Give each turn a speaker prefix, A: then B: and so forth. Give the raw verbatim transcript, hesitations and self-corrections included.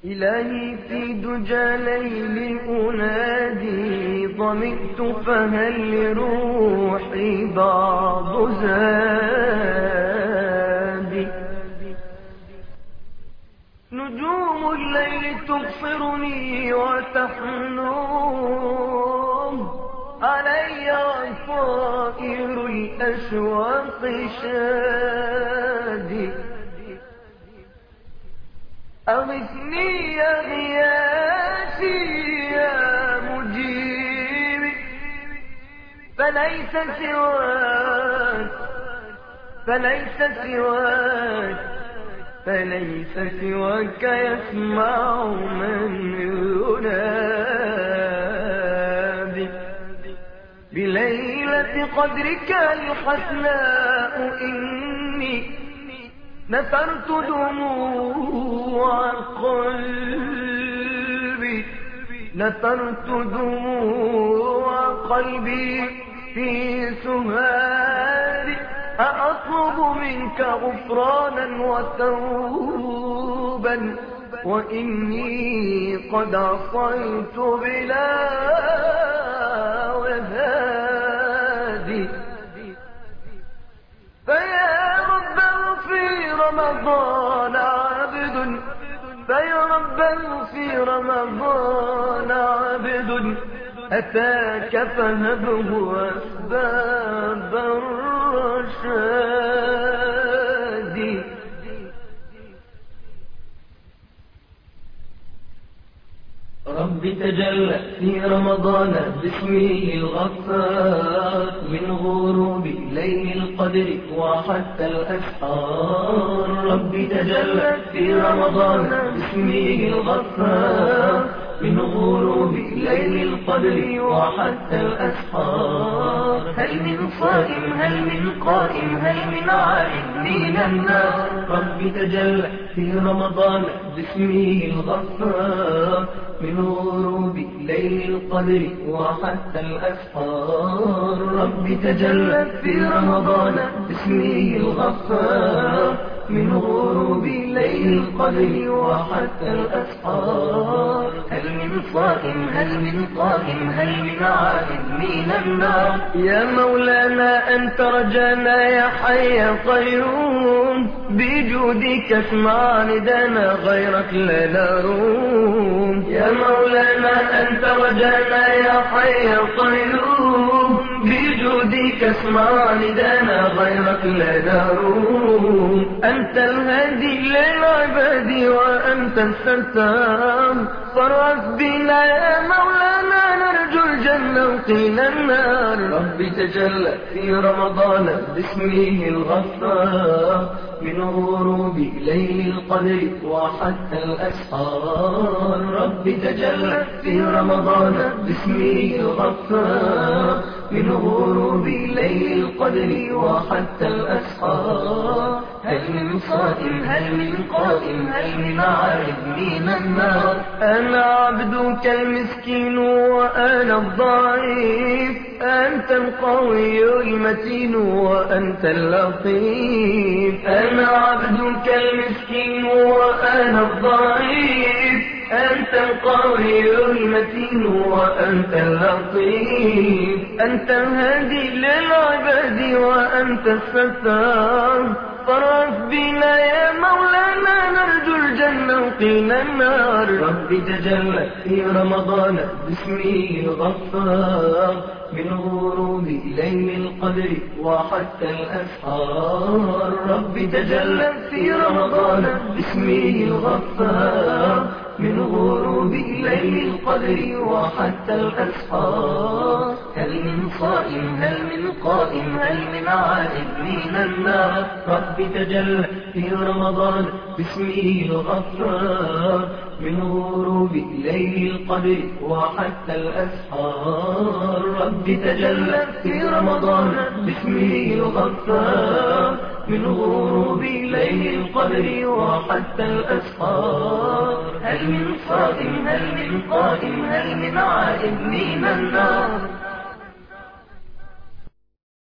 A: إلهي في دجى ليل أنادي ظمئت فهل لروحي بعض زادي. نجوم الليل تبصرني وتحنون علي عصائر الأشواق شادي. أغثني يا غياثي يا مجيبي فليس سواك فليس سواك فليس سواك يسمع من ينادي. بليلة قدرك الحسناء إني نثرت دموع قلبي نثرت دموع قلبي في سهادي. أطلب منك غفرانا وتوبا وإني قد عصيت بلا وهادي. فيا رب في رمضان عبد فيا رب في رمضان عبد أتاك فهبه أسباب الرشاد. رب تجلى في رمضان باسمه الغفار من غروب ليل القدر وحتى الأسحار. رب تجلى في رمضان باسمه الغفار من غروب ليل القدر وحتى الأسحار. هل من صائم هل من قائم هل من عائد من النار. رب تجلى في رمضان باسمه الغفار من غروب ليل القدر وحتى الأسحار. رب تجلى في رمضان باسمه الغفار من غروب ليل القدر وحتى الأسحار. هل من صائم هل من قائم هل من عائد من النار. يا مولانا أنت رجانا يا حي قيوم بجودك اسمع ندانا غيرك لا نروم. يا مولانا أنت رجانا يا حي قيوم بجودك اسمع ندانا غيرك لا نروم. أنت الهادي للعباد وأنت الستار. فرف بنا يا مولانا نرجو الجنة وقينا النار. رب تجلى في رمضان باسمه الغفار من غروب ليل القدر وحتى الأسحار. رب تجلى في رمضان باسمه الغفار من غروب ليل القدر وحتى الأسحار. هل من صائم هل من قائم هل من عائد من النار. أنا عبدك المسكين وأنا الضعيف أنت القوي المتين وأنت اللطيف. أنا عبدك المسكين وأنا الضعيف أنت القوي المتين وأنت اللطيف. أنت الهادي للعباد وأنت الستار. فرف بنا يا مولانا نرجو الجنة وقينا النار. رب تجلى في رمضان باسمه الغفار من غروب ليل القدر وحتى الأسحار. رب تجلى في رمضان باسمه الغفار من غروب ليل القدر وحتى الأسحار. هل من صائم هل من قائم هل من عائد من النار. رب تجلى في رمضان باسمه الغفار من غروب ليل القدر وحتى الأسحار. رب تجلى في رمضان باسمه الغفار من غروب ليل القدر وحتى الأسحار. هل من صائم هل من قائم هل من عائد من النار.